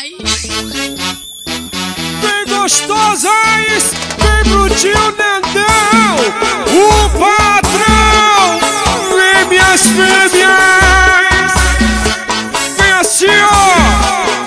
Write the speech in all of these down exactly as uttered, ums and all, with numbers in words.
vai. Vem gostosas, vem pro tio Nendão, o patrão. Vem minhas fêmeas, vem assim ó.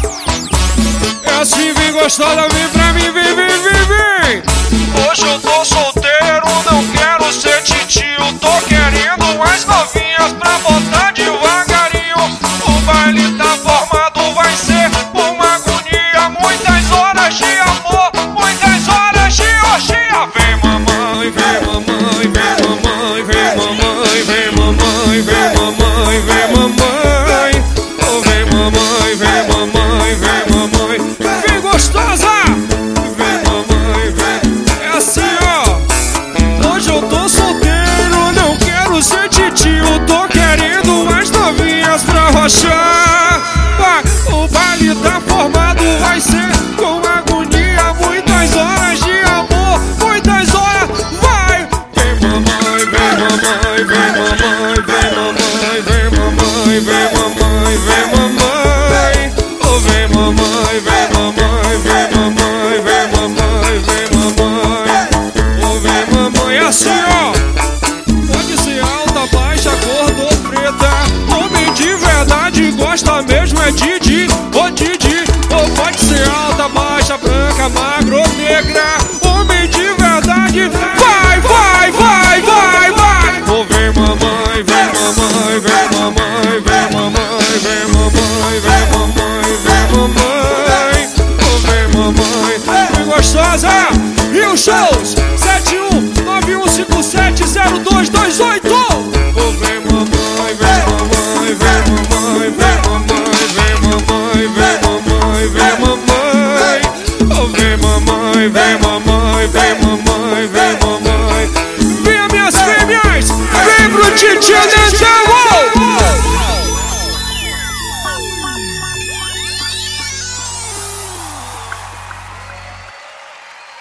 É assim, vem gostosa, vem pra mim, vem, vem, vem, vem. Hoje eu tô solteiro, não quero ser titio. Tô querendo mais novinhas pra botar devagarinho. O baile tá formado, vai ser uma agonia. Muitas horas de amor, muitas horas de orgia. Vem mamãe, vem mamãe, vem mamãe, vem mamãe, vem mamãe, vem mamãe, vem mamãe. Oh, vem mamãe, vem mamãe, vem mamãe. Vem gostosa, Vem mamãe, vem. é assim ó. Hoje eu tô solteiro, não quero ser titio. Tô querendo mais novinhas pra rochar. Vai, o baile tá formado, vai ser com agonia. Muitas horas de amor, muitas horas, vai. Vem mamãe, vem mamãe, vem mamãe, vem mamãe, vem mamãe, vem mamãe, vem mamãe. Oh, vem mamãe, vem mamãe, vem mamãe, vem mamãe, vem mamãe. Oh, vem mamãe, É assim ó. Pode ser alta, baixa, gorda ou preta. Homem de verdade gosta mesmo é Didi, ô Didi. Ou pode ser alta, baixa, branca, magra ou negra. Homem de verdade, vai, vai, vai, vai, vai. oh, vem mamãe, vem mamãe, vem mamãe, vem mamãe, vem mamãe, vem mamãe, vem mamãe. Oh, vem mamãe. Vem gostosa. E os shows sete um nove um cinco sete zero dois dois oito. Oh, vem mamãe, vem mamãe, vem mamãe, vem mamãe, vem mamãe, vem mamãe, vem mamãe. Oh, vem mamãe, vem mamãe, vem mamãe, vem mamãe. Vem minhas fêmeas, vem pro titio Nendão.